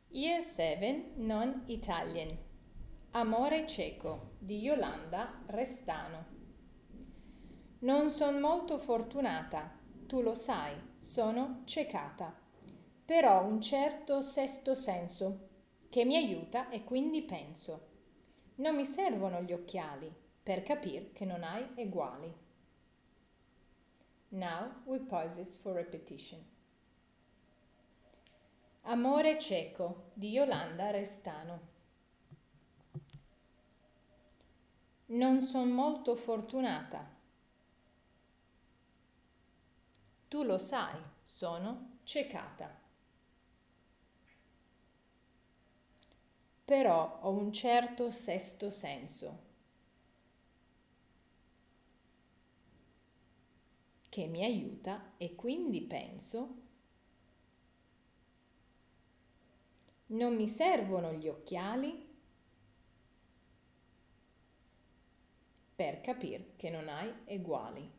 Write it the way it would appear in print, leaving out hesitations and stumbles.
Year 7 Non-Italian. Amore cieco di Yolanda Restano. Non son molto fortunata, tu lo sai, sono ciecata. Però un certo sesto senso che mi aiuta e quindi penso. Non mi servono gli occhiali per capir che non hai eguali. Now we pause it for repetition. Amore cieco di Yolanda Restano. Non son molto fortunata. Tu lo sai, sono ciecata. Però ho un certo sesto senso che mi aiuta e quindi penso. Non mi servono gli occhiali per capir che non hai eguali.